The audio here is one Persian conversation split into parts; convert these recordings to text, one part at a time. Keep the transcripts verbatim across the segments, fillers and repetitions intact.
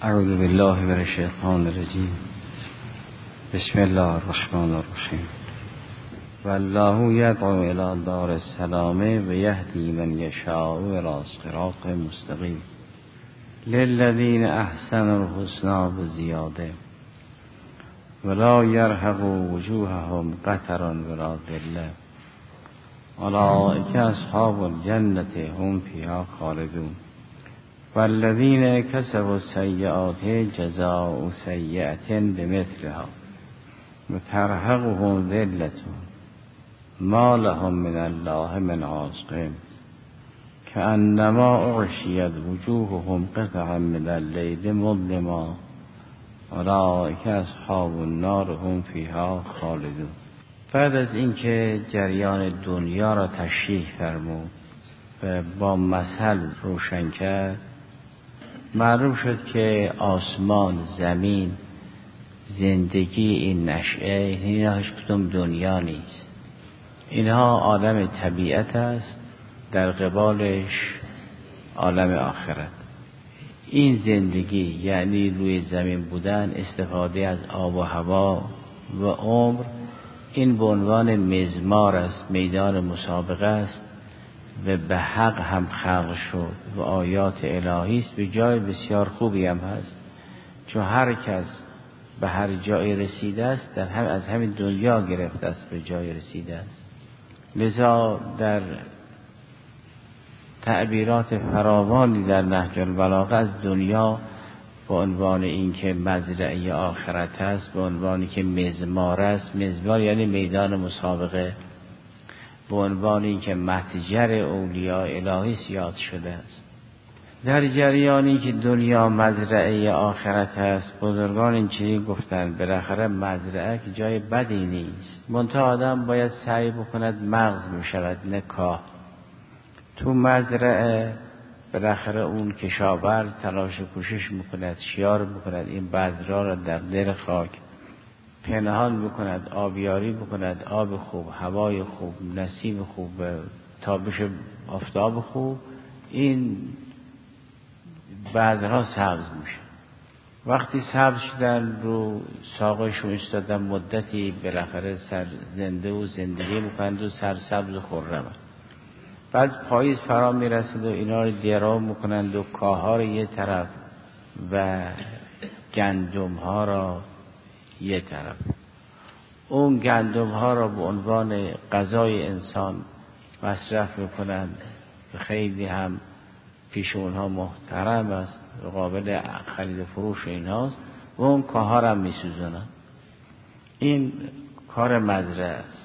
اعوذ بالله من الشیطان الرجیم. بسم الله الرحمن الرحیم. والله یدعو الی دار السلام و یهدی من یشاء الی صراط مستقیم. للذین احسنوا الحسنی و زیاده ولا یرهق وجوههم قتر ولا ذله اولئک اصحاب الجنة هم فیها خالدون. والذین کسبوا السیئات جزاء سیئة بمثلها و ترهقهم ذلة ما لهم من الله من عاصم کأنما اغشیت وجوههم قطعا من الليل مظلما اولئک اصحاب النار هم فیها خالدون. بعد از اینکه جریان دنیا را تشریح فرمود و با مثل روشن کرد، معلوم شد که آسمان، زمین، زندگی، این نشأه، اینها هیچ کدوم دنیا نیست. اینها عالم طبیعت است، در قبالش عالم آخرت. این زندگی یعنی روی زمین بودن، استفاده از آب و هوا و عمر، این به عنوان مزمار است، میدان مسابقه است و به حق هم خلق شد و آیات الهی است. به جای بسیار خوبی هم هست، چون هر کس به هر جای رسیده است در هم از همین دنیا گرفته است به جای رسیده است. لذا در تعبیرات فراوانی در نهج البلاغه از دنیا به عنوان اینکه مزرعه آخرت است، به عنوانی که مزمار است، مزمار یعنی میدان مسابقه، به عنوان اینکه متجر اولیاء الهی یاد شده است. در جریانی که دنیا مزرعه آخرت است، بزرگان اینجوری گفتن بالاخره مزرعه که جای بدی نیست، منتها آدم باید سعی بکند مغز میشود نه کاه. تو مزرعه بالاخره اون کشاورز تلاش و کوشش میکند، شیار میکند، این بذرها را در دل خاک پنهان بکند، آبیاری بکند، آب خوب، هوای خوب، نسیم خوب، تابش آفتاب خوب، این بذرها سبز میشه. وقتی سبز شدن رو ساقشون ایستادن مدتی، بالاخره سر زنده و زندگی میکنند و سرسبز و خرم. بعد پاییز فرا میرسد و اینا رو درو میکنند و کاها رو یه طرف و گندم ها را یه طرف. اون گندم ها را به عنوان غذای انسان مصرف میکنند، خیلی هم پیش اونها محترم است و قابل خرید و فروش اینهاست، و اون کاها را هم میسوزونند. این کار مزرعه است.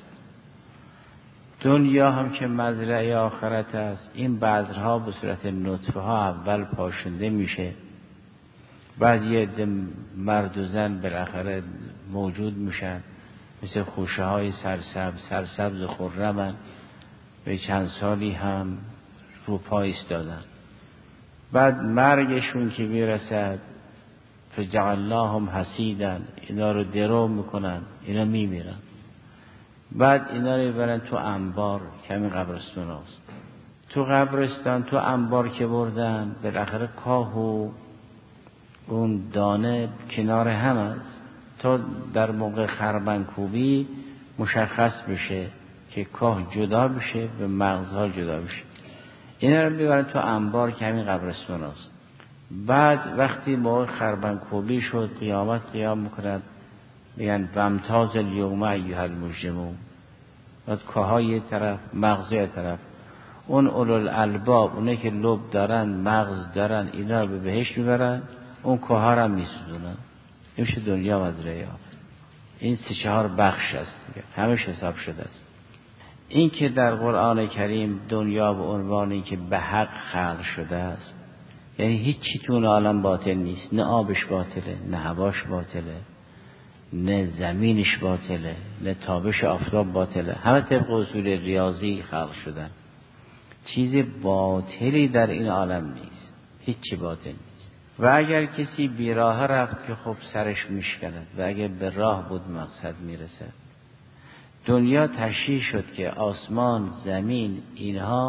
دنیا هم که مزرعه آخرت است، این بذرها به صورت نطفه ها اول پاشنده میشه، بعد یه عده مرد و زن بالاخره موجود میشن، مثل خوشه های سرسبز سرسبز و خرمن، به چند سالی هم رو پا ایستادن. بعد مرگشون که میرسد فجعلناهم حصیدا، اینا رو درو میکنن، اینا میمیرن. بعد اینا رو برن تو انبار، کمی قبرستون هست، تو قبرستان تو انبار که بردن، بالاخره کاه و اون دانه کنار هم است تا در موقع خربنکوبی مشخص بشه که کاه جدا بشه و مغزها جدا بشه. اینا رو میبرن تو انبار که همین قبرستون است. بعد وقتی موقع خربنکوبی شد، قیامت قیام میکنند، میگن وامتاز الیوم ایها المجرمون. بعد کاها یه طرف، مغز یه طرف. اون اولوالالباب، اونه که لب دارن، مغز دارن، اینا رو به بهشت میبرن، اون کاها رو هم میسوزونن. این میشه دنیا مزرعه آخرت. این سه چهار بخش است دیگه، همش حساب شده است. این که در قرآن کریم دنیا به عنوانی که به حق خلق شده است، یعنی هیچ چی تو اون عالم باطل نیست، نه آبش باطله، نه هواش باطله، نه زمینش باطله، نه تابش آفتاب باطله، همه طبق اصول ریاضی خلق شدن. چیز باطلی در این عالم نیست، هیچ چی باطل نیست. و اگر کسی بیراه رفت که خب سرش میشکند، و اگر به راه بود مقصد میرسد. دنیا تشریح شد که آسمان، زمین، اینها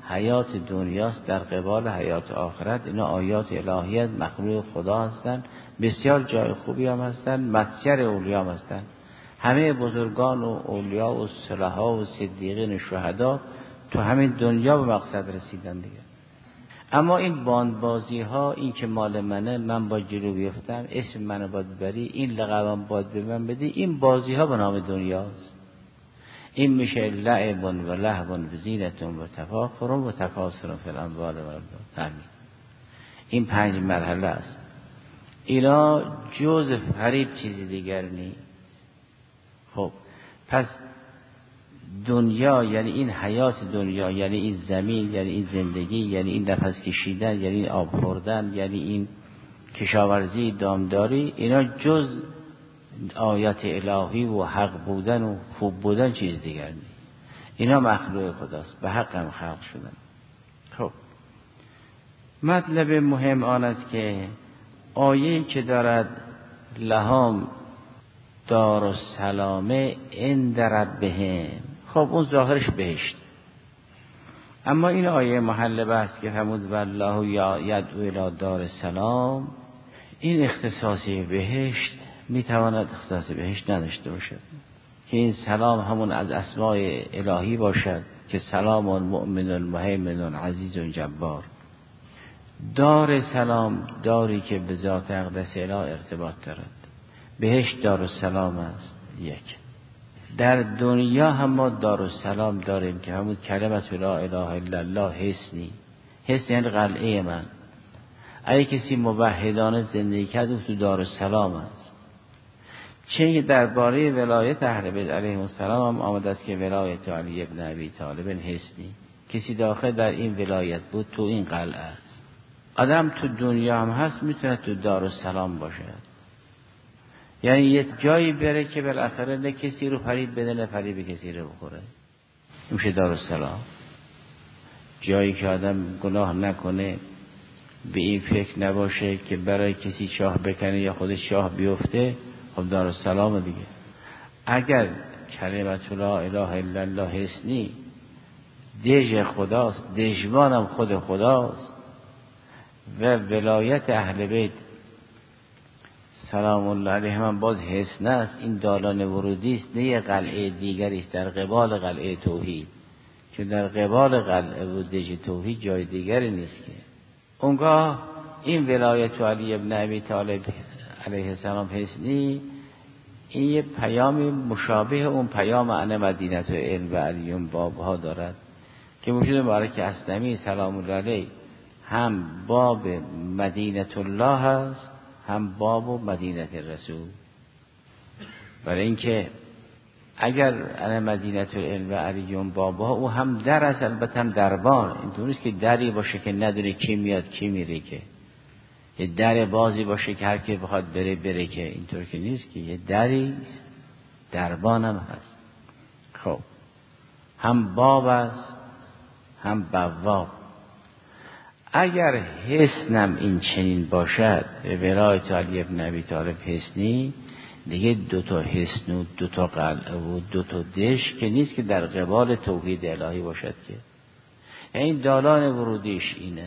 حیات دنیاست در قبال حیات آخرت. اینا آیات الهیات، مخلوق خدا هستن، بسیار جای خوبی هم هستن، متجر اولیا هم هستن. همه بزرگان و اولیا و صلحا و صدیقین و شهدا تو همین دنیا به مقصد رسیدن دیگه. اما این باندبازی ها، این که مال منه، من با جلو بیفتم، اسم منو باید ببری، این لقبم باید به من بدی، این بازی ها به نام دنیاست. این میشه لعب و لهو و زینت و تفاخر و تکاثر فی الاموال والأولاد. این پنج مرحله است. اینا جز فریب چیزی دیگر نیست. خب پس دنیا یعنی این حیات دنیا، یعنی این زمین، یعنی این زندگی، یعنی این نفس کشیدن، یعنی این آب خوردن، یعنی این کشاورزی، دامداری، اینا جز آیات الهی و حق بودن و خوب بودن چیز دیگر نیست. اینا مخلوق خداست، به حق هم خلق شدن. خب مطلب مهم آن است که آیه که دارد لهم دار السلامه عند ربهم، خب اون ظاهرش بهشت. اما این آیه محل بحث که فرمود والله یدعو الی دار السلام، این اختصاصی بهشت میتواند اختصاص بهشت نداشته باشد، که این سلام همون از اسماء الهی باشد که سلام المؤمن مهیمن عزیز جبار. دار سلام، داری که به ذات اقدس اله ارتباط دارد. بهشت دارالسلام است. یک در دنیا هم ما دارالسلام داریم که همون کلمت لا اله الا الله حسنی، حسن یعنی قلعه من. اگه کسی موحدانه زندگی کرد او تو دارالسلام است. چه درباره ولایت اهل بیت علیهم السلام هم آمده است که ولایت علی ابن ابی طالب حسنی، کسی داخل در این ولایت بود تو این قلعه است. آدم تو دنیا هم هست میتونه تو دارالسلام باشه، یعنی یه جایی بره که بالاخره نه کسی رو فریب بده نه فریب کسی رو بخوره، میشه دارالسلام. جایی که آدم گناه نکنه، به این فکر نباشه که برای کسی شاه بکنه یا خودش شاه بیفته، خب دارالسلام دیگه. اگر کلمت لا اله الا الله حسنی دژ خداست، دژبانم خود خداست، و ولایت اهل بیت سلام الله علیهم هم باز حسن است، این دالان ورودی است، نه یه قلعه دیگری است در قبال قلعه توحید، که در قبال قلعه و دژ توحید جای دیگری نیست. که اونگاه این ولایت علی ابن ابی طالب علیه السلام حسنی، این یه پیامی مشابه اون پیام انا مدینه علم و علیون بابها دارد که مرشد مبارک اسلمی سلام الله علیه هم باب مدینه الله هست، هم باب و مدینه رسول. برای اینکه اگر انا مدینه العلم و علیون بابها، او هم در است، البته هم دربان. اینطور نیست که دری باشه که ندونه کی میاد کی میره، که یه در بازی باشه که هر کی بخواد بره بره، که اینطور که نیست، که یه دری دربان هم هست. خب هم باب است هم بواب. اگر حسنم این چنین باشد، ولایت علی ابن ابی طالب حسنی، دیگه دوتا حسن و دوتا قلعه و دوتا دش که نیست که در قبال توحید الهی باشد، که این دالان ورودیش اینه.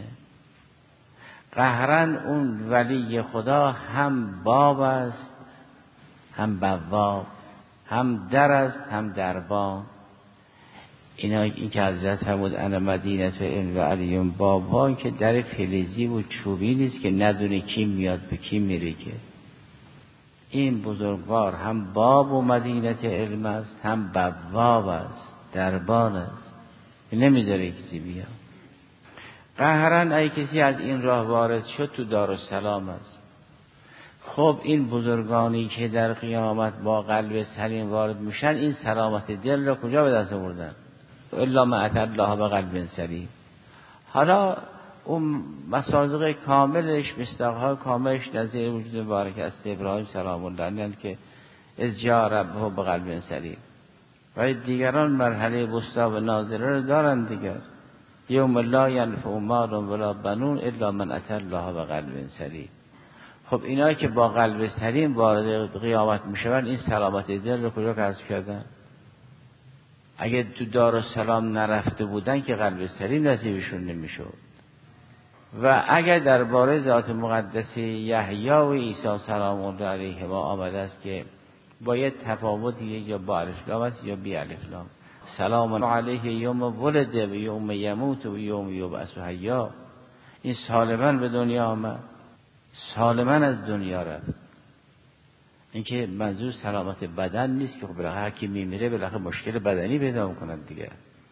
قهرن اون ولی خدا هم باب است هم بواب، هم در است هم دربان. اینا این که حضرت فرمود انا مدینه علم و علیون بابها، این که در فلزی و چوبی نیست که ندونه کی میاد به کی میره، که این بزرگوار هم باب و مدینه علم است هم بواب است، دربان است، نمیذاره کسی بیاد. قهرن ای کسی از این راه وارد شد تو دارالسلام است. خب این بزرگانی که در قیامت با قلب سلیم وارد میشن، این سلامت دل را کجا به دست آوردن؟ الا ما اتى الله بقلب سلیم. حالا اون مصادیق کاملش، مصداق‌های کاملش نظیر وجود مبارک است ابراهیم سلام الله علیه که از جاء ربه بقلب سلیم. ولی دیگران مرحله وسطی و ناظره رو دارن دیگر. یوم لا ینفع مال ولا بنون الا من اتى الله بقلب سلیم. خب اینایی که با قلب سلیم وارد قیامت میشن، این سلامت دل رو کجا کسب کردن؟ اگه تو دارالسلام نرفته بودن که قلب سلیم نصیبشون نمیشد. و اگر درباره ذات مقدس یحیی و عیسی سلام الله علیهما آمده است که باید تفاوتی یا با الف لام است یا بی الف لام. سلام علیه یوم ولد و یوم یموت و یوم یبعث حیا. این سالما به دنیا آمد، سالما از دنیا رفت. این که منظور سلامت بدن نیست که خب بالاخره هر کی میمیره بالاخره مشکل بدنی پیدا میکنن دیگه.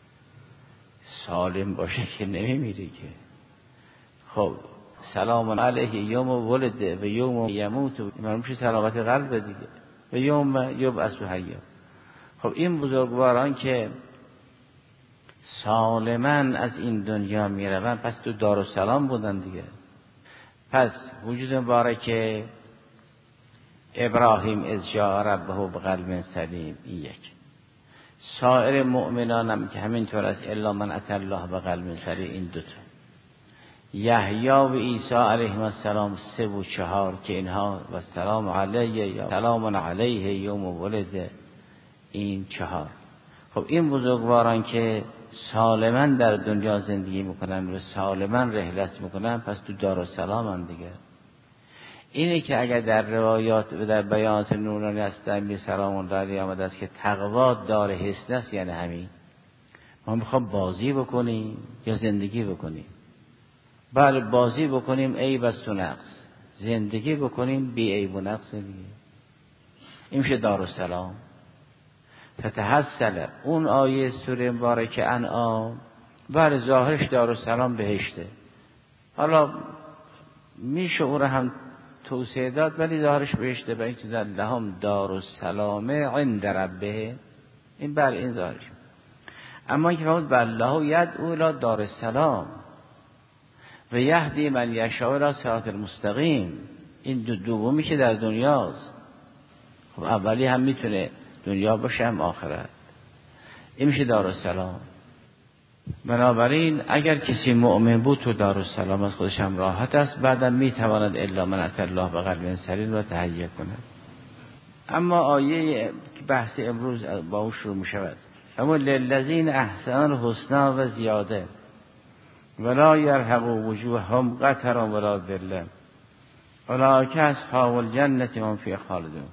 سالم باشه که نمیمیره که. خب سلام علیه یوم ولد و یوم یموت و این میشه سلامت قلب دیگه. و یوم یبعث حیا. خب این بزرگواران که سالما از این دنیا میروند پس تو دارالسلام بودن دیگه. پس وجود مبارک ابراهیم از جاء ربه بقلب سلیم این یک. سایر مؤمنان هم که همینطور است الا من اتى الله بقلب سلیم این دو تا. یحیی و عیسی علیهم السلام سه و چهار که اینها و سلام علیه یا سلام علیه یوم ولد این چهار. خب این بزرگواران که سالما در دنیا زندگی میکنن و سالما رحلت میکنن پس تو دارالسلام هم دیگه. اینه که اگر در روایات و در بیانات نورانی است در می سلام الله علیه آمده است که تقوا دار حسن است، یعنی همین ما میخوام بازی بکنیم یا زندگی بکنیم. بله بازی بکنیم عیب است و نقص، زندگی بکنیم بی عیب و نقص دیگه. این میشه دارالسلام. فتحصل اون آیه سوره مبارکه انعام بله ظاهرش دارالسلام بهشته، حالا میشه اون رو هم توسعه داد ولی ظاهرش بهشته، برای اینکه در لهم دارالسلام عند ربه این بله این ظاهرش. اما اینکه فرمود بالله یدعو الی دارالسلام و یهدی من یشاء الی صراط المستقیم، این دو دومی که در دنیاست. خب اولی هم میتونه دنیا باشه هم آخرت. این میشه دارالسلام. بنابراین اگر کسی مؤمن بود تو دارالسلام از خودش هم راحت است، بعدم میتواند الا من اتى الله بقلب سلیم را تهیه کند. اما آیه بحث امروز با اون شروع میشود. اما للذین احسنوا الحسنی و زیاده ولا یرهق وجوههم قتر ولا ذله اولئک اصحاب الجنة هم فیها خالدون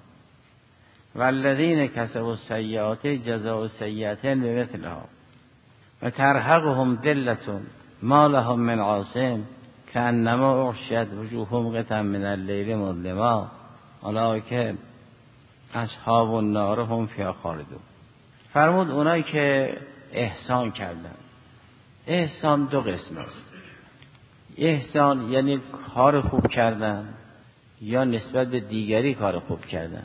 والذین کسبوا السیئات جزاء سیئة بمثلها و ترهقهم ذلة ما لهم من عاصم کأنما اغشیت وجوههم قطعا من الليل مظلما اولئک اصحاب النار هم فیها خالدون. فرمود اونایی که احسان کردن. احسان دو قسم است. احسان یعنی کار خوب کردن یا نسبت به دیگری کار خوب کردن.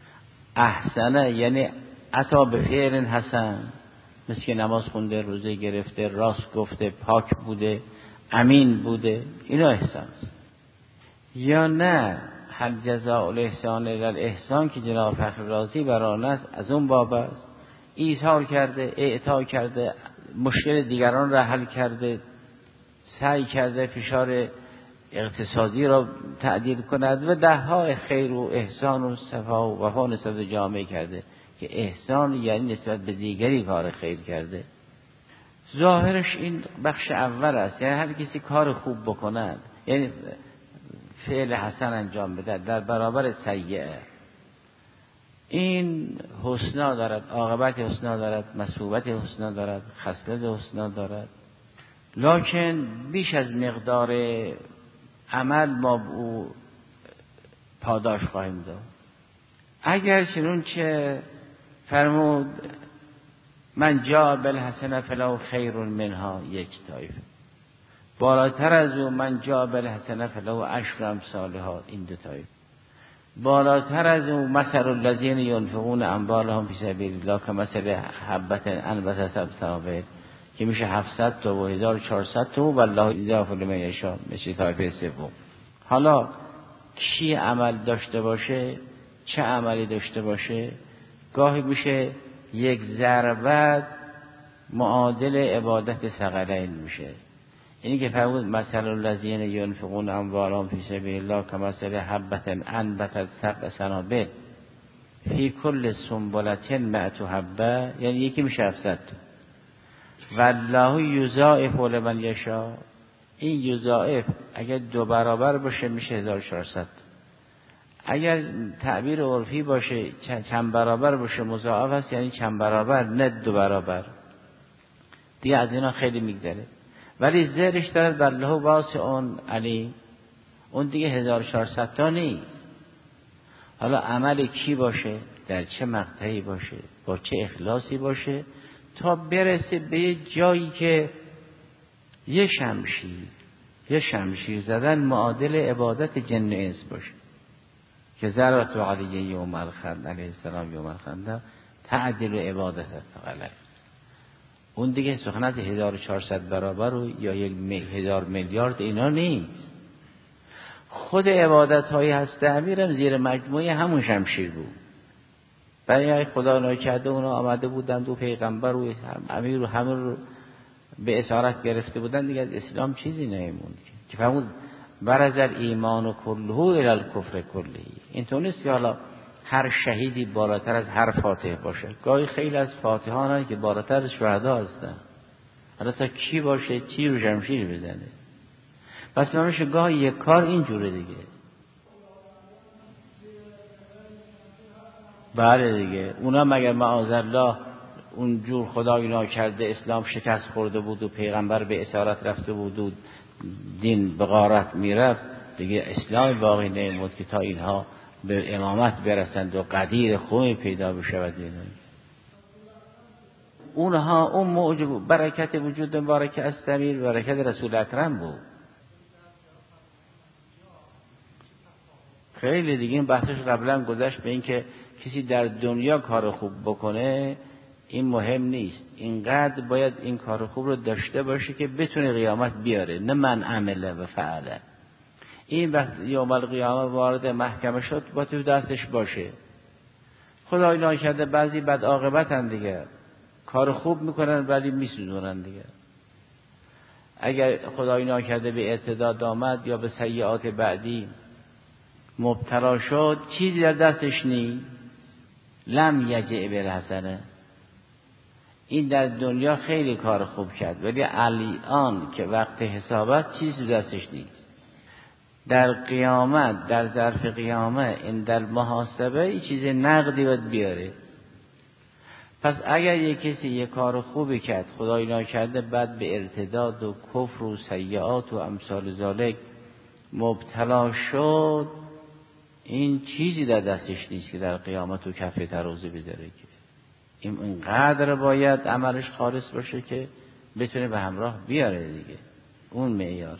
احسنه یعنی عطا به فعل حسن، مثل که نماز خونده، روزه گرفته، راست گفته، پاک بوده، امین بوده، اینا احسان است. یا نه هل جزاء الاحسان الا الاحسان که جناب فخر رازی بر آن است، از اون باب است. ایثار کرده، اعطا کرده، مشکل دیگران را حل کرده، سعی کرده فشار اقتصادی را تعدیل کند و ده ها خیر و احسان و صفا و وفا نسبت به جامعه کرده که احسان یعنی نسبت به دیگری کار خیر کرده. ظاهرش این بخش اول است، یعنی هر کسی کار خوب بکند یعنی فعل حسن انجام بده در برابر سیئه، این حسنا دارد، عاقبت حسنا دارد، مثوبت حسنا دارد، خصلت حسنا دارد. لکن بیش از مقدار عمل ما او پاداش خواهیم داد. اگر چنون چه فرمود من جاء بالحسنة فله خیر منها یک طایفه، بالاتر از او من جاء بالحسنة فله عشر امثالها این دو طایفه، بالاتر از او مثل الذین ينفقون اموالهم فی سبیل الله کمثل حبة انبتت سبع سنابل که میشه هفتصد تا و هزار و چهارصد تا و الله یضاعف لمن یشاء، میشه طایفه سوم. حالا کی عمل داشته باشه، چه عملی داشته باشه، گاهی میشه یک ضربت معادل عبادت ثقلین میشه. اینی که فرمود مثل الذین ينفقون اموالهم فی سبیل الله کمثل حبة انبتت سبع سنابل، فی کل سنبلة مئت حبه، یعنی یکی میشه هفتصد تا. والله یضاعف لمن یشاء، این یضاعف اگر دو برابر باشه میشه هزار و چهارصد. اگر تعبیر عرفی باشه چند برابر باشه مضاعف است، یعنی چند برابر نه دو برابر. دیگه از اینا خیلی میگذره. ولی زیرش دارد والله واسع علیم، اون دیگه هزار و چهارصد تا نیست. حالا عمل کی باشه، در چه مقطعی باشه، با چه اخلاصی باشه، تا برسه به یه جایی که یه شمشیر یه شمشیر زدن معادل عبادت جن و انس باشه. که ذرات علیه یوم الخندق علیه السلام یوم الخندق تعدل عبادت فقط. اون دیگه سخنت هزار و چهارصد برابر و یا یک هزار میلیارد اینا نیست. خود عبادت های هست امیرم زیر مجموعه همون شمشیر بود. برای خدا ناکرده اونا آمده بودن دو پیغمبر و امیر و همه رو به اسارت گرفته بودن، دیگه از اسلام چیزی نمیموند که فرمود برز الایمان کله الی الکفر کله. اینطور نیست که حالا هر شهیدی بالاتر از هر فاتح باشه. گاهی خیلی از فاتحان هستند که بالاتر از شهدا هستند. حالا تا کی باشه تیر و شمشیر بزنه. پس نمیشه گاهی یک کار اینجوره دیگه. بله دیگه اونا مگر معاذالله اونجور خدای ناکرده اسلام شکست خورده بود و پیغمبر به اسارت رفته بود و دین به غارت میرفت، دیگه اسلام باقی نمیموند که تا اینها به امامت برسند و قدیر خوبی پیدا بشود. اونها اون موجب برکت وجود مبارک استمیر برکت رسول اکرم بود. خیلی دیگه این بحثش قبلا گذشت به این که کسی در دنیا کار خوب بکنه این مهم نیست، اینقدر باید این کار خوب رو داشته باشه که بتونه قیامت بیاره، نه من عمله و فعله. این وقت یوم القیامه وارد محکمه شد با تو دستش باشه. خدای ناکرده بعضی بد عاقبتن دیگه، کار خوب میکنن ولی میسوزونن دیگه. اگر خدای ناکرده به ارتداد آمد یا به سیئات بعدی مبتلا شد چیزی در دستش نیست، لم یجع بالحسنه. این در دنیا خیلی کار خوب کرد ولی الان که وقت حسابت چیزی دستش نیست. در قیامت در ظرف قیامت این در محاسبه این چیز نقدی باید بیاره. پس اگر یک کسی یک کار خوبی کرد خدای ناکرده بعد به ارتداد و کفر و سیئات و امثال ذالک مبتلا شد، این چیزی در دستش نیست که در قیامت و کف ترازو بذاره. که این اینقدر باید عملش خالص باشه که بتونه به همراه بیاره دیگه. اون معیاره.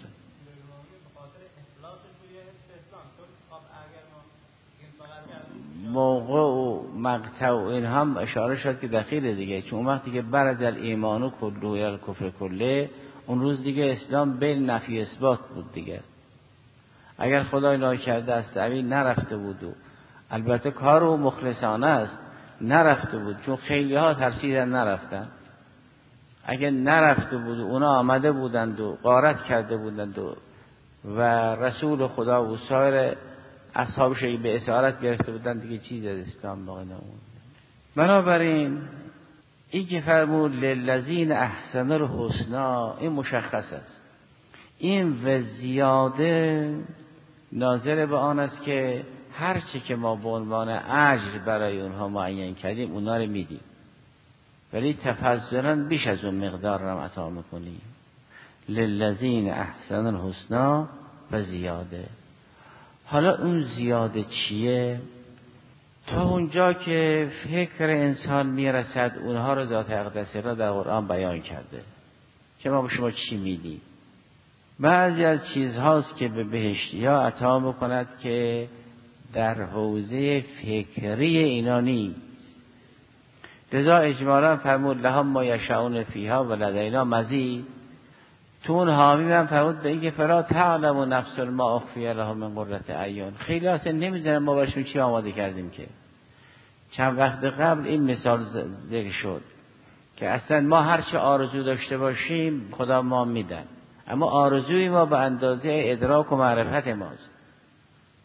موقع و مقطع و این هم اشاره شد که دخیله دیگه، چون اون وقتی که برز الایمان و کله الی الکفر کله، اون روز دیگه اسلام بین نفی اثبات بود دیگه. اگر خدای ناکرده است اوین نرفته بود و البته کار و مخلصانه است نرفته بود، چون خیلی ها ترسیدن نرفتن. اگر نرفته بود اونا آمده بودند و غارت کرده بودند و, و رسول خدا و سایر اصحابش به اسارت گرفته بودند دیگه چیز از اسلام باقی نموند. بنابراین این که فرمود للذین احسن الحسنا این مشخص است. این و زیاده ناظر به آن است که هر چی که ما به عنوان اجر برای اونها معین کردیم اونا رو میدیم، ولی تفضلا بیش از اون مقدار رو عطا میکنیم. للذین احسن الحسنا و زیاده. حالا اون زیاده چیه؟ تا اونجا که فکر انسان میرسد اونها رو ذات اقدس را در قرآن بیان کرده که ما به شما چی میدیم. بعضی از چیزهاست که به بهشتی ها عطا میکند که در حوزه فکری اینا نیست. لذا اجمالا فرمود لهم ما یشاءون فیها و لدینا مزید. تو اون حامی من فرمود به این که فلا تعلم نفس ما اخفی لهم من قرة اعین. خیلی اصلا نمیدونن ما برشون چی آماده کردیم. که چند وقت قبل این مثال ذکر شد که اصلا ما هر چه آرزو داشته باشیم خدا ما میدن، اما آرزوی ما به اندازه ادراک و معرفت ماست.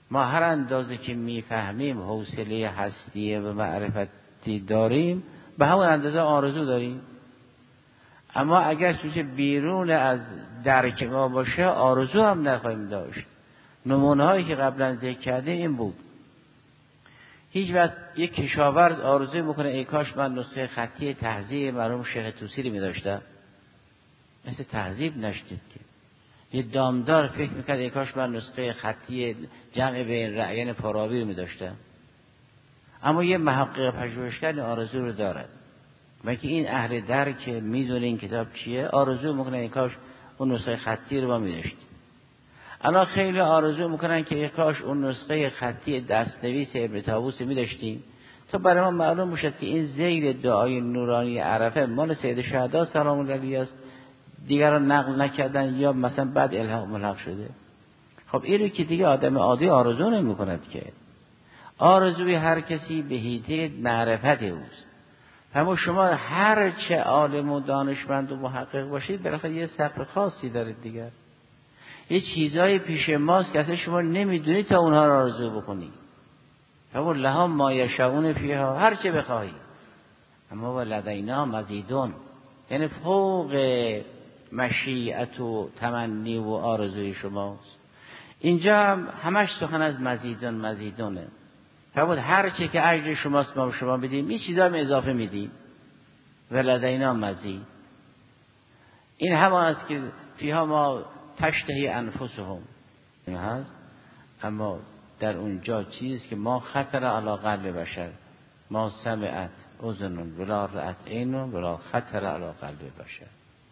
ما هر اندازه که میفهمیم حوصله هستی و معرفتی داریم به همون اندازه آرزو داریم. اما اگر چیزی بیرون از درک ما باشه آرزو هم نخواهیم داشت. نمونه هایی که قبلا ذکر کرده این بود. هیچ وقت یک کشاورز آرزو میکنه ای کاش من نسخه خطی تهذیب مرحوم شیخ طوسی رو می‌داشتم. مثل تهذیب نشدید که. یه دامدار فکر میکرد ای کاش من نسخه خطی جمع بین رأیین فارابی رو می‌داشتم. اما یه محقق پژوهشگر آرزو رو دارد. و که این اهل درک میدونه این کتاب چیه آرزو میکنه ای کاش اون نسخه خطی رو ما می‌داشتیم. الان خیلی آرزو میکنن که ای کاش اون نسخه خطی دستنویس ابن طاووس می‌داشتیم تا برای ما معلوم بشه که این ذیل دعای نورانی عرفه مال سید شهدا سلام الله علیه است، دیگران نقل نکردن یا مثلا بعد الحاق ملحق شده. خب اینو که دیگه آدم عادی آرزو نمی‌کند که. آرزوی هر کسی به حیطه معرفت اوست. اما شما هر چه عالم و دانشمند و محقق باشید بالاخره یه سقف خاصی دارید دیگر. یه چیزای پیش ماست که اصلا شما نمیدونید تا اونها رو آرزو بکنید. همون لهم ما یشاؤون فیها هر چه بخواهید. اما ولدینا مزیدون یعنی فوق مشیت و تمنی و آرزوی شماست. اینجا هم همش سخن از مزیدون مزیدونه. فرمود هر چه که اجر شماست ما به شما بدیم این چیزا هم اضافه میدیم. ولدینا مزید این همان است که فیها ما تشتهی انفسهم این هست. اما در اونجا چیزی که ما خطر علی قلب بشر ما سمعت اذن ولا رأت عین ولا خطر علی قلب بشر.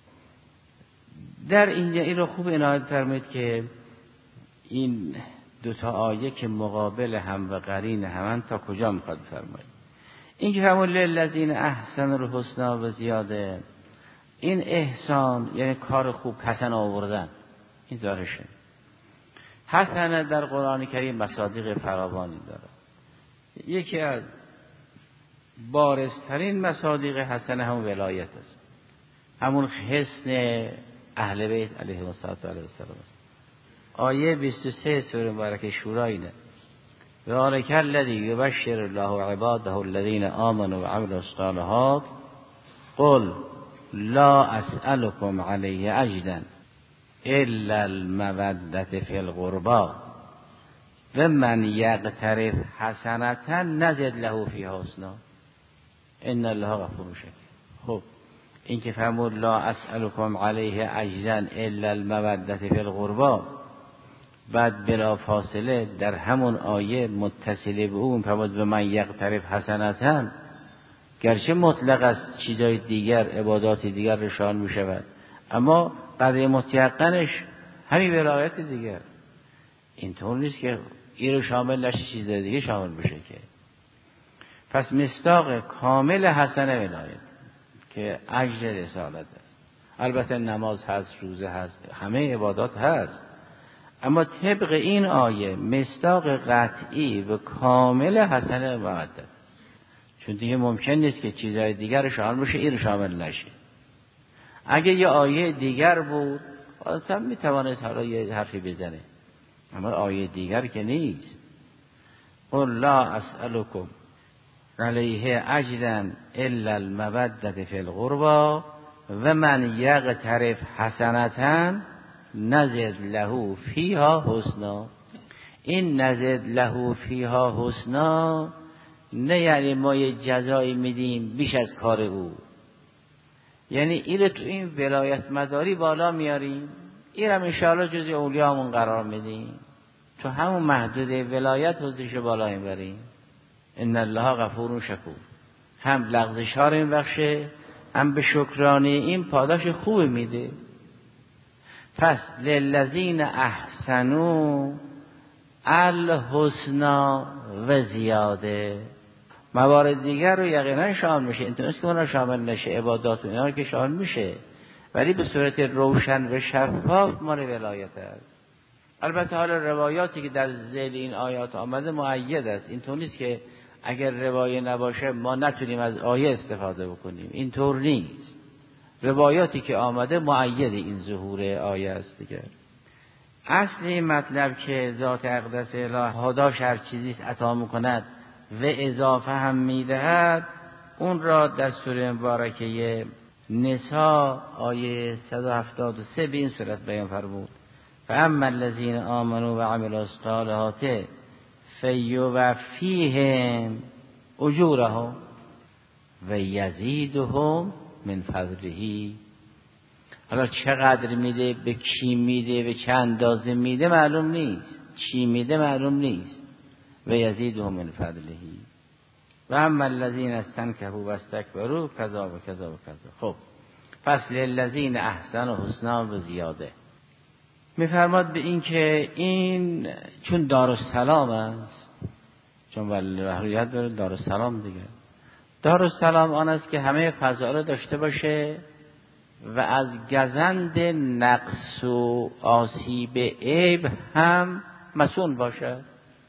در اینجا این رو خوب عنایت فرمایید که این دو تا آیه که مقابل هم و قرین همن تا کجا میخواد فرمایید. این که فرمود للذین احسنوا الحسنی و زیاده، این احسان یعنی کار خوب حسن آوردن، این ظاهرشه. حسن در قرآن کریم مصادیق فراوانی داره. یکی از بارزترین مصادیق حسن همون ولایت است، همون حسن اهل بیت علیه السلام است. آیه بیست و سه سوره مبارکه شورا اینه: ذالک الذی یبشر الله عباده الذین آمنوا وعملوا الصالحات قل لا اسألكم علیه اجرا الا المودة فی القربى و من یقترف حسنة نزد له فیها حسنا ان الله غفور شکور. خب این که فرمود لا اسألكم علیه اجرا الا المودة فی القربى، بعد بلا فاصله در همون آیه متصله به اون فرمود به من یقترف حسنة، گرچه مطلق است چیزای دیگر عبادات دیگر رشان می شود اما قضیه متیقنش همین ولایت دیگر. اینطور نیست که این رو شامل نشه چیز دیگه شامل بشه که. پس مصداق کامل حسنه ولایت که اجر رسالت است. البته نماز هست، روزه هست، همه عبادات هست، اما طبق این آیه مصداق قطعی و کامل حسنه ولایت، چون دیگه ممکن نیست که چیزهای دیگر رو شامل بشه این رو شامل نشه. اگه یه آیه دیگر بود اصلا میتوانست حالا یه حرفی بزنه، اما آیه دیگر که نیست. قل لا اسألكم علیه اجرا الا المودة فی القربى و من یقترف حسنة نزد له فیها حسنا. این نزد له فیها حسنا نه یعنی ما یه جزایی میدیم بیش از کار او، یعنی این تو این ولایت مداری بالا میاریم، این هم انشاءالله جزی اولیامون قرار میدیم، تو همون محدود ولایت حضورش بالا میبریم. ان الله غفور شکور. هم لغزش ها رو میبخشه هم به شکرانه این پاداش خوب میده. پس للذین احسنوا الحسنی و زیاده، موارد دیگر رو یقینا شامل میشه. این نیست که اونا شامل نشه، عبادات و اینا که شامل میشه، ولی به صورت روشن و شفاف مال ولایت است. البته حالا روایاتی که در ذیل این آیات آمده مؤید است. این طور نیست که اگر روایه نباشه ما نتونیم از آیه استفاده بکنیم، این طور نیست. روایاتی که آمده مؤید این ظهور آیه است دیگر. اصلی مطلب که ذات اقدس اله هداش هر چیزی عطا میکند و اضافه هم میدهد، اون را در سوره مبارکه نساء آیه صد و هفتاد و سه به این صورت بیان فرمود: فاما الذین آمنوا و عملوا الصالحات فیوفیهم اجورهم و یزیدهم من فضله. حالا چقدر میده، به کی میده، به چه اندازه میده معلوم نیست، چی میده معلوم نیست. و یزیدهم من فضله. و اما الذین استنکفوا و استکبروا کذا و کذا و کذا. خب فصل الذین احسنوا حسنا و زیاده میفرماد به این که این چون دارالسلام است، چون ولیت داره دارالسلام دیگه، دارالسلام آن است که همه فضائل داشته باشه و از گزند نقص و آسیب عیب هم مسئول باشه.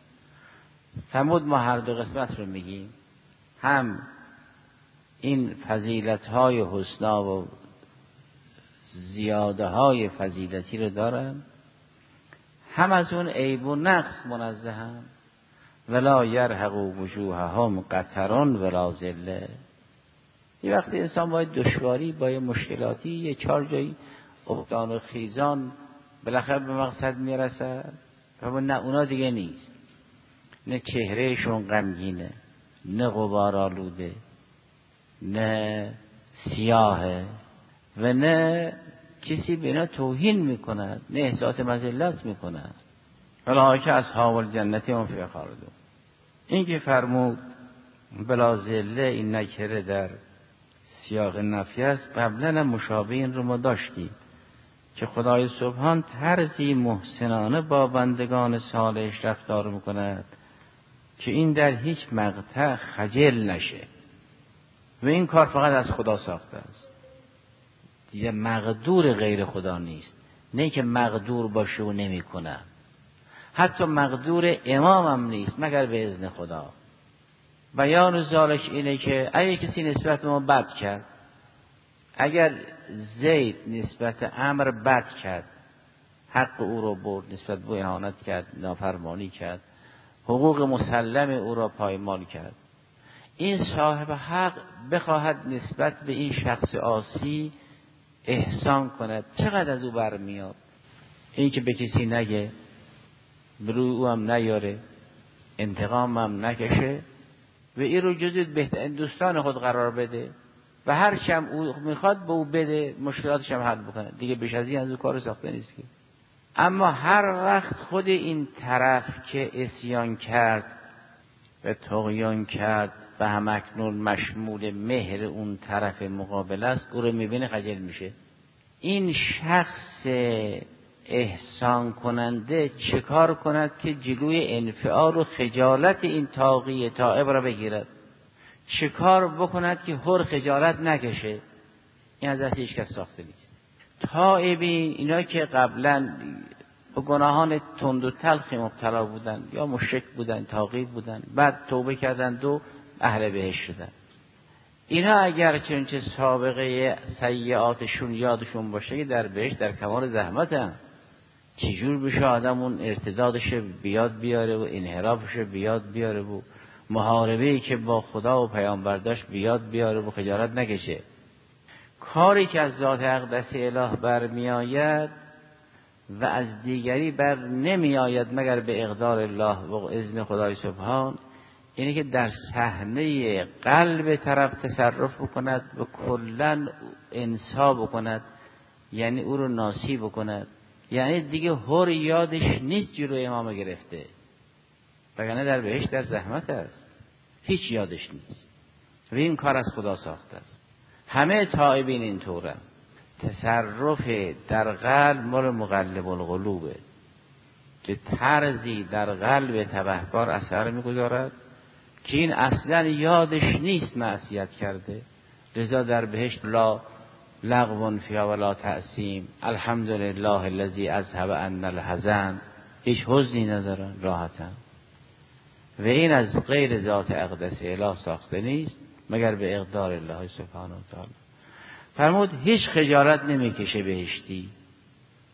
فرمود ما هر دو قسمت رو میگیم، هم این فضیلت های حسنا و زیاده های فضیلتی رو دارن، هم از اون عیب و نقص منزه هم. ولا یرهق وجوههم قتر ولا ذله. یه وقتی انسان باید دشواری، باید مشکلاتی، یه چهار جایی افتان و خیزان بالاخره به مقصد میرسد. اما نه، اونا دیگه نیست. نه چهرهشون غمگینه، نه غبار آلوده، نه سیاهه، و نه کسی به اینا توهین میکند، نه احساس مذلت میکند. اولئک اصحاب الجنت هم فیها خالدون. این که فرمود بلا ذله، این نکره در سیاق نفی است. قبلا مشابه این رو ما داشتیم که خدای سبحان طرزی محسنانه با بندگان صالحش رفتار میکند که این در هیچ مقطع خجل نشه. و این کار فقط از خدا ساخته است، یه مقدور غیر خدا نیست. نه که مقدور باشه و نمی کنه، حتی مقدور امام هم نیست مگر به اذن خدا. بیان ذالک اینه که اگه کسی نسبت ما بد کرد، اگر زید نسبت امر بد کرد، حق او رو برد، نسبت به اهانت کرد، نافرمانی کرد، حقوق مسلم او را پایمال کرد، این صاحب حق بخواهد نسبت به این شخص عاصی احسان کند، چقدر از او برمیاد؟ این که به کسی نگه، بروی او هم نیاره، انتقام هم نکشه و این رو جزو بهترین دوستان خود قرار بده و هر چم او میخواد به او بده، مشکلاتش هم حل بکنه. دیگه بیش از این از او کار ساخته نیست که. اما هر وقت خود این طرف که عصیان کرد و طغیان کرد و همکنون مشمول مهر اون طرف مقابل است، او رو میبینه خجل میشه. این شخص احسان کننده چه کار کند که جلوی انفعال و خجالت این طاغی تائب را بگیرد؟ چه کار بکند که هر خجالت نکشه؟ این از دست هیچ کس ساخته نیست. تائبین اینا که قبلا به گناهان تند و تلخی مبتلا بودن، یا مشرک بودن، طاغی بودن، بعد توبه کردند و اهل بهشت شدن. اینا اگر چنانچه سابقه سیئاتشون یادشون باشه که در بهشت در کمال زحمت هم، چجور بشه آدم اون ارتدادش بیاد بیاره و انحرافش بیاد بیاره و محاربه‌ای که با خدا و پیامبر داشت بیاد بیاره و خجالت نکشه. کاری که از ذات اقدس اله برمی آید و از دیگری بر نمی آید مگر به اقدار الله و اذن خدای سبحان، اینه که در صحنه قلب طرف تصرف بکند و کلن انسا بکند، یعنی او رو ناسی بکند، یعنی دیگه هر یادش نیست جلوی امام گرفته، وگرنه در بهشت در زحمت است، هیچ یادش نیست و این کار از خدا ساخته است. همه تائبین این طورن. تصرف در قلب مال مقلب القلوبه که طرزی در قلب تبهکار اثر میگذارد که این اصلا یادش نیست معصیت کرده، لذا در بهشت لا لغو فیها ولا تأثیم، الحمدلله الذی اذهب عنا الحزن، هیچ حزنی ندارن، راحتن. و این از غیر ذات اقدس اله ساخته نیست مگر به اقدار الله سبحانه و تعالی. فرمود هیچ خجالت نمیکشه بهشتی،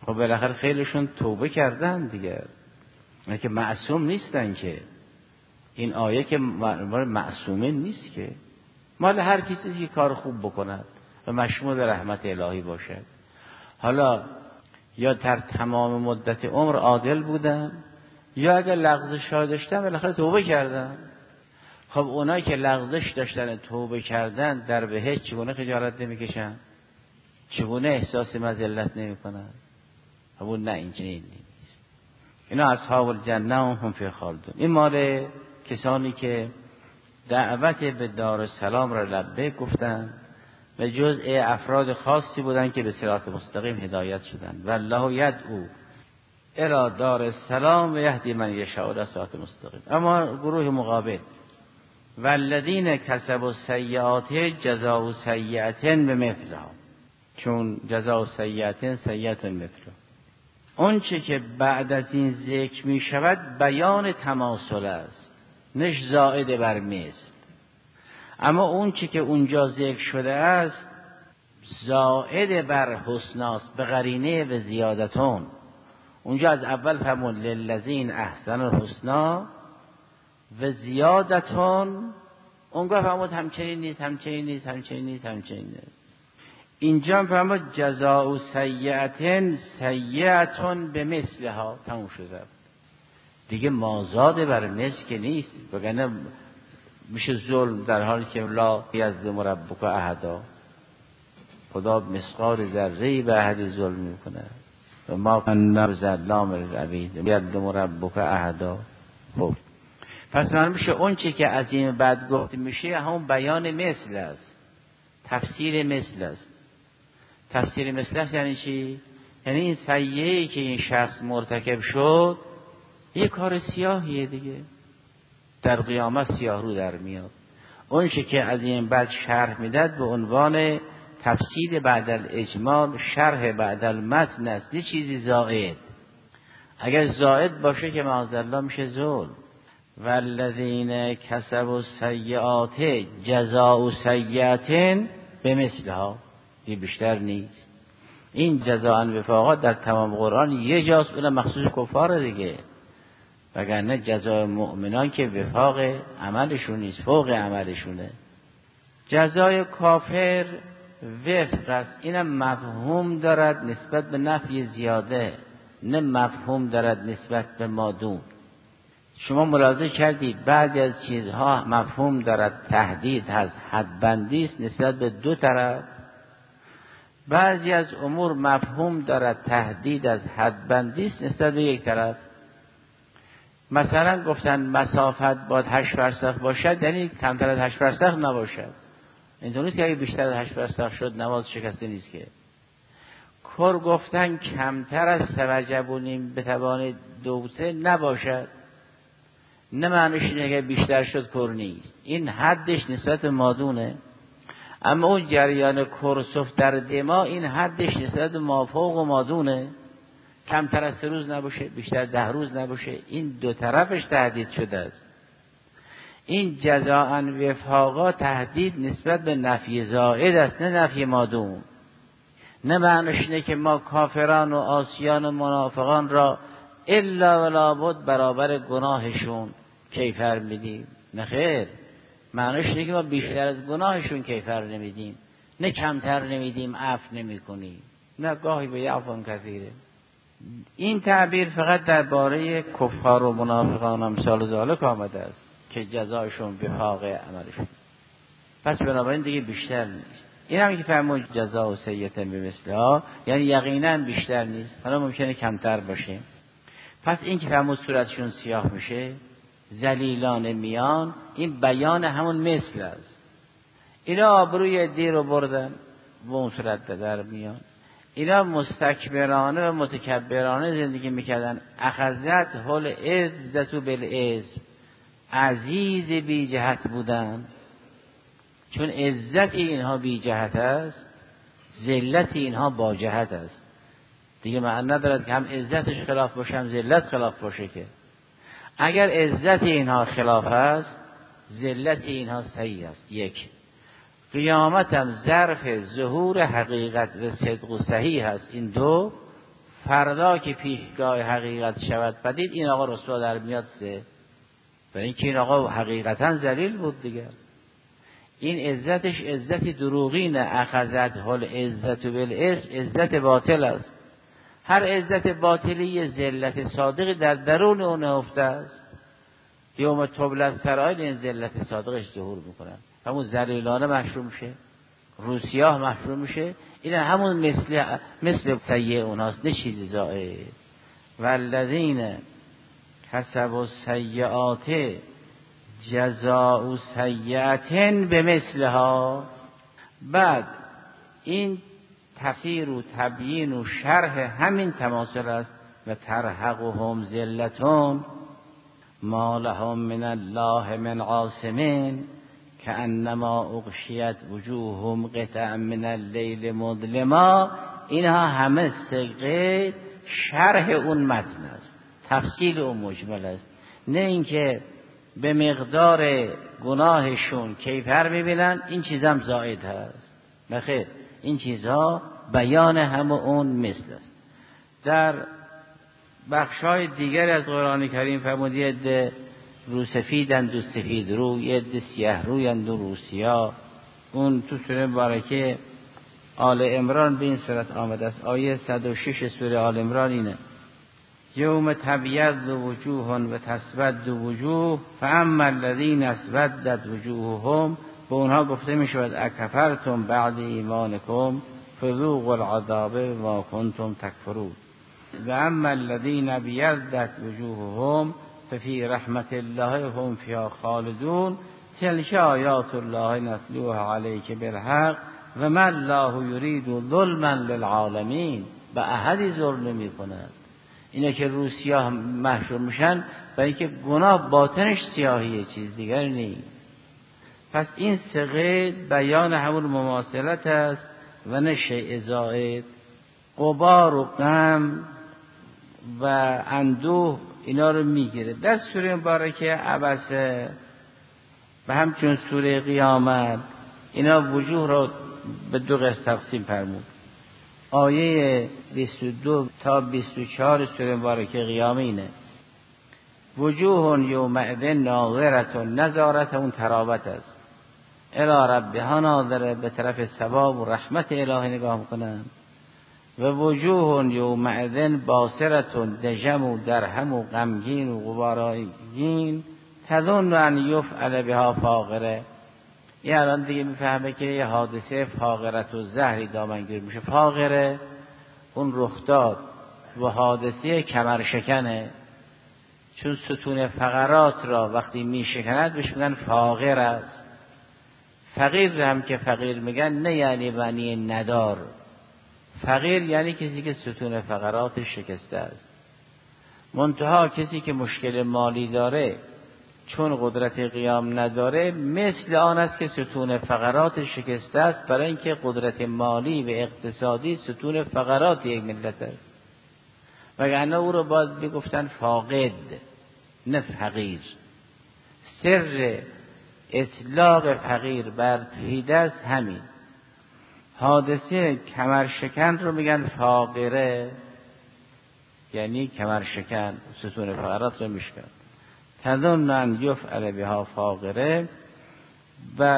خب بالاخره خیلیشون توبه کردن دیگه، اینه که معصوم نیستن که. این آیه که مال معصومین نیست که، مال هر کسی که کار خوب بکند و مشمول رحمت الهی باشد. حالا یا در تمام مدت عمر عادل بودن، یا اگر لغزش ها داشتن بالاخره توبه کردن. خب اونایی که لغزش داشتن توبه کردن در بهشت چگونه خجالت نمیکشن؟ چگونه احساس مذلت نمیکنن؟ خب نه، این چنین نیست. اینا اصحاب الجنه هم فی خالدون. این مال کسانی که دعوت به دارالسلام را لبیک گفتن و جزء افراد خاصی بودن که به صراط مستقیم هدایت شدن. والله یدعو الی دار السلام و یهدی من یشاء الی صراط مستقیم. اما گروه مقابل والذین کسبوا السیئات جزاء سیئة بمثلها، چون جزاء سیئة سیئة مثلها. اون چه که بعد از این ذکر می شود بیان تماثل است، نش زائد بر مثل. اما اون چه که اونجا ذکر شده است زائد بر حسناست، به قرینه و زیادتون. اونجا از اول فرمود للذین احسن الحسنا و زیادتون، اونجا فرمود همچنین نیست، همچنین نیست، همچنین نیست، همچنین نیست. اینجا فرمود جزاء سیئة سیئة بمثلها، تموم شده دیگه. مازاد بر مثل که نیست، وگرنه میشه ظلم، در حالی که لا یظلم ربک احدا، خدا مثقال ذره به احد ظلم میکنه و ما كنا ظلام للعبید یظلم ربک احدا. خب پس من میشه اون چی که از این بعد گفت میشه همون بیان مثل است، تفسیر مثل است. تفسیر مثل است یعنی چی؟ یعنی این سیئه‌ای که این شخص مرتکب شد یه کار سیاهیه دیگه، در قیامت سیاه رو در میاد. اون چی که از این بعد شرح میداد به عنوان تفسیر بعد الاجمال، شرح بعد المتن است، نه چیزی زائد. اگر زائد باشه که معاذالله میشه ظلم. والذین کسبوا السیئات جزاء سیئة بمثلها، این بیشتر نیست. این جزاء وفاقا در تمام قرآن یه جاست، اونم مخصوص کفار دیگه، وگرنه جزای مؤمنان که وفاق عملشون نیست، فوق عملشونه. جزای کافر وفق است، اینم مفهوم دارد نسبت به نفی زیاده، نه مفهوم دارد نسبت به مادون. شما ملاحظه کردید بعضی از چیزها مفهوم دارد تهدید هست، حدبندی است نسبت به دو طرف. بعضی از امور مفهوم دارد تهدید از حدبندی است نسبت به یک طرف. مثلا گفتن مسافت باید هشت فرسخ باشد، یعنی کمتر از هشت فرسخ نباشد. اینطور نیست که اگه بیشتر از هشت فرسخ شد نماز شکسته نیست که. کر گفتن کمتر از سوجب و نیم به توان دوسه نباشد، نه معنیش اینه که بیشتر شد کر نیست. این حدش نسبت به مادونه. اما اون جریان کرسف در دما، این حدش نسبت به مافوق و مادونه. کمتر از سه روز نباشه، بیشتر ده روز نباشه. این دو طرفش تهدید شده است. این جزاء وفاقا تهدید نسبت به نفی زائد است، نه نفی مادون. نه معنیش اینه که ما کافران و عاصیان و منافقان را الا ولا بد برابر گناهشون کیفر میدیم. نه خیر، معنیش اینه که ما بیشتر از گناهشون کیفر نمیدیم، نه کمتر نمیدیم، عفو نمیکنیم، نه گاهی به عفو کثیره. این تعبیر فقط درباره کفار و منافقان امثال ذالک آمده است که جزایشون وفاق عملشون. پس بنابراین دیگه بیشتر نیست. این هم که فرمود جزاء و سیئة بمثلها، یعنی یقینا بیشتر نیست، حالا ممکنه کمتر باشه. پس این که فرمود صورتشون سیاه میشه، ذلیلان میان، این بیان همون مثل است. اینا آبروی دی رو بردن و اون صورت در میان. اینا مستکبرانه و متکبرانه زندگی میکردن. اخذت هل عزت بالعز، عزیز بی جهت بودن. چون عزت اینها بی جهت است، ذلت اینها با جهت است. دیگه معنی ندارد که هم عزتش خلاف باشه هم ذلت خلاف باشه. که اگر عزت اینها خلاف است، ذلت اینها صحیح است. یک، قیامت هم ظرف ظهور حقیقت و صدق و صحیح است. این دو، فردا که پیشگاه حقیقت شود پدید این آقا رسوا در میاد سه. برای اینکه این آقا حقیقتا ذلیل بود دیگه. این عزتش عزت دروغینه. اخذت هل عزت بالاسم، عزت باطل است. هر عزت باطلی یه ذلت صادقی در درون اون نهفته است. یوم تبلی السرائر این ذلت صادقش ظهور میکنن، همون ذلیلانه محشور میشه، روسیاه محشور میشه. این همون مثل مثل سیئ اوناست، نه چیزی زائد. والذین کسبوا السیئات جزاء سیئة بمثلها. بعد این تفسیر و تبیین و شرح همین تماثل است. و ترهقهم ذلتون ما لهم من الله من عاصمین کأنما اغشیت وجوههم قطعا من اللیل مظلما. اینها همه صیغه شرح اون متن است، تفصیل اون مجمل است، نه اینکه به مقدار گناهشون کیفر میبینن این چیزام زائد هست. نخیر، این چیزها بیان هم اون مثل است. در بخشای دیگر از قرآن کریم فرمود یه عده رو سفیدند و سفید رو، یه عده سیاه رویند و رو سیاه. اون تو سوره مبارکه آل عمران به این صورت آمده است. آیه صد و شش سوره آل عمران اینه: یوم تبیض وجوه و تسود وجوه فاما الذین اسودت وجوههم، به اونها گفته می شود اکفرتم بعد ایمانکم فذوقوا العذاب ما کنتم تکفرون. و اما الذین ابیضت وجوههم ففی رحمت الله هم فیها خالدون تلک آیات الله نتلوها علیک بالحق و ما الله یرید ظلما للعالمین. به احدی ظلم نمی کند. اینه که رو سیاه محشور میشن برای اینکه گناه باطنش سیاهیه، چیز دیگر نیست. پس این صیغه بیان همون مماثلت است و نه شیء زائد. غبار و غم و اندوه اینا رو میگیره. در سوره مبارکه عبسه و همچون سوره قیامت اینا وجوه رو به دو قسم تقسیم فرمود. آیه بیست و دو تا بیست و چهار سوره مبارکه قیامه اینه: وجوه یومئذ ناظرة، نظارت اون تراوت است، الی ربها ناظره، به طرف ثواب و رحمت الهی نگاه میکنن. و وجوه یومئذ باسرة، دژم و درهم و غمگین و غبارآگین، تظن ان یفعل بها فاقره. این الان دیگه میفهمه که یه حادثه فاقرت و زهری دامنگیر میشه. فاقره اون رخ داد و حادثه کمرشکنه، چون ستون فقرات را وقتی میشکند بهش میگن فاقر است. فقیر هم که فقیر میگن نه یعنی معنی ندار، فقیر یعنی کسی که ستون فقراتش شکسته است. منتها کسی که مشکل مالی داره چون قدرت قیام نداره، مثل آن است که ستون فقرات شکسته است، برای اینکه قدرت مالی و اقتصادی ستون فقرات یک ملت است. وگرنه او رو باید بگفتن فاقد نه فقیر. سر اطلاق فقیر بر توحید است همین. حادثه کمرشکن رو میگن فاقره، یعنی کمرشکن، ستون فقرات رو میشکن. تظن ان یفعل بها فاقره و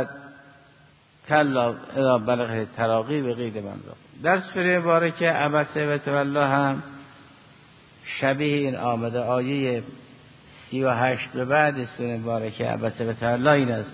کلا اذا بلغ تراقی به غیر من را. در سوره مبارکه عبسه و تولی هم شبیه این آمده. آیه سی و هشت به بعد سوره مبارکه عبسه و تولی این است: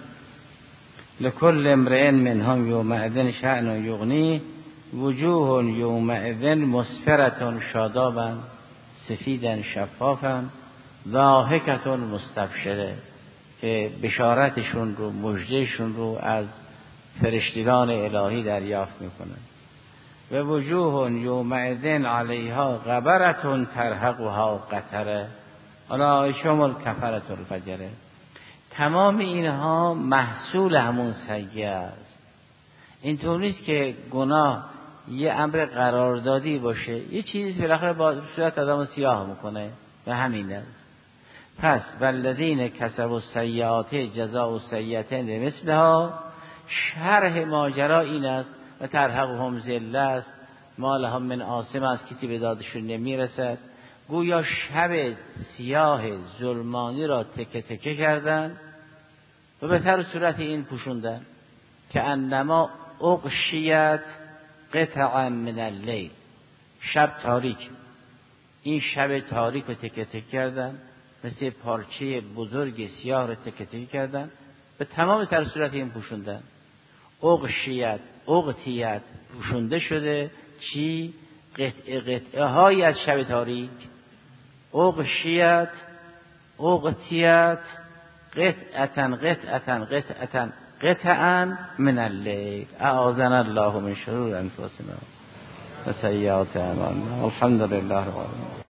لکل امرئ منهم یومئذ شأن یغنیه وجوه یومئذ مسفرة شادابا سفیدا شفافا ضاحکة مستبشره، که بشارتشون رو، مژدهشون رو از فرشتگان الهی دریافت میکنن. و وجوه یومئذ علیها غبرة ترهقها قتره اولئک هم الکفرة الفجره. تمام اینها محصول همون سیئه است. اینطور نیست که گناه یه امر قراردادی باشه، یه چیزی بالاخره با صورت آدمو سیاه میکنه و همین است. پس والذین کسبوا السیئات جزاء سیئة بمثلها، شرح ماجرا این است. و ترهقهم ذلة است ما لهم من عاصم، از کسی به دادشون نمیرسد. گویا شب سیاه ظلمانی را تکه تکه کردن و به طور صورت این پوشوندن که انما اغشیت قطعا من اللیل، شب تاریک، این شب تاریک رو تکه تکه کردن، مثل پارچه بزرگ سیاه رو تکه تکه کردن، به تمام سر صورت این پوشوندن. اغشیت، اغتیت، پوشونده شده چی؟ قطعه قطعه های از شب تاریک. اغشیت، اغتیت، قطعتن قطعتن قطعتن قطعا من اللیل. اعاذنا الله من شرور انفسنا و سیئات اعمالنا. الحمد لله رب العالمین.